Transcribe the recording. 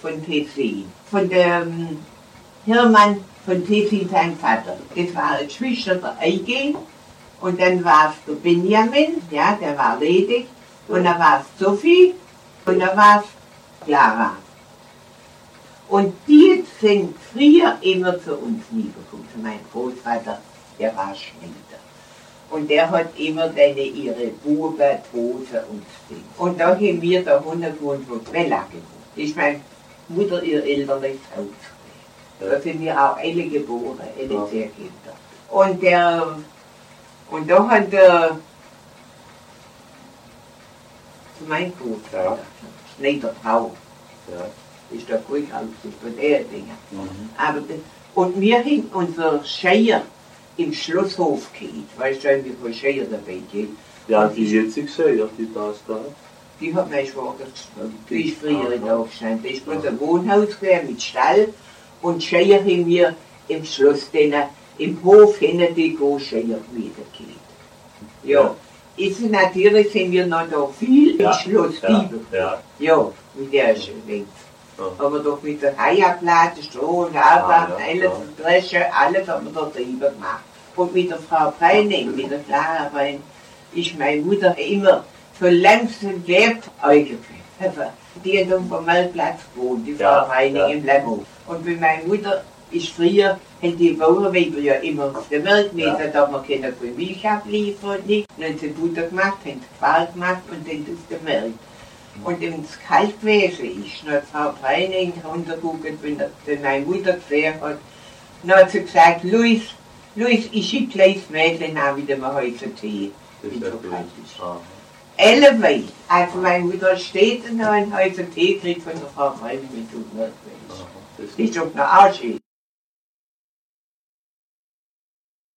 von Tessin. Von dem Hermann von Tessin, sein Vater. Das war eine Schwester der Eugen. Und dann war es der Benjamin, ja, der war ledig. Und dann war es Sophie. Und dann war es Clara. Und die sind früher immer zu uns rübergekommen. Mein Großvater, der war Schneider. Und der hat immer ihre Buben, Tote und Ding. Und da haben wir da gewohnt, wo Quella gewohnt. Das ist meine Mutter, ihr elterliches Haus. Da sind wir auch alle geboren, alle 10 Kinder. Und da hat mein Großvater, Schneiderfrau, ist der Kuhhaus, von der Dinge. Aber und wir haben unser Scheier im Schlosshof gehabt, weißt du, wie viel Scheier dabei geht. Ja, die jetzige Scheier, die da ist da. Die hat mein Schwager gestanden. Die ist früher in der gestanden. Das ist bloß ein Wohnhaus mit Stall. Und Scheier haben wir im Schloss, im Hof hinten die Scheier wieder gehabt. Ja. Ist natürlich sind wir noch da viel im Schloss Bibel. Ja, mit der ist links. Aber doch mit der Heierplatte, Stroh und Arbeit, alles, Dresche, alles haben wir da drüber gemacht. Und mit der Frau Breining, mit der Clara Breining, ist meine Mutter immer so langsam lebt eingefallen. Die hat am Vermeldplatz gewohnt, die Frau Breining im Lemmo. Und bei meiner Mutter ist früher, haben die Bauernweiber ja immer auf der Welt gemessen, da haben wir keine Milch abliefern, nicht. Dann haben sie Butter gemacht, haben sie Quark gemacht und dann auf der Welt. Und wenn es kalt gewesen ist, dann hat Frau Breining runtergeguckt, wenn meine Mutter gesehen hat, dann hat sie gesagt, Luis, ich schicke gleich das Mädchen an, wie wir heute Tee, wenn es so kalt ist. Elleweil, also meine Mutter steht und hat heute Tee gekriegt von der Frau Breining mit dem Milch. Das ist doch noch Arsch.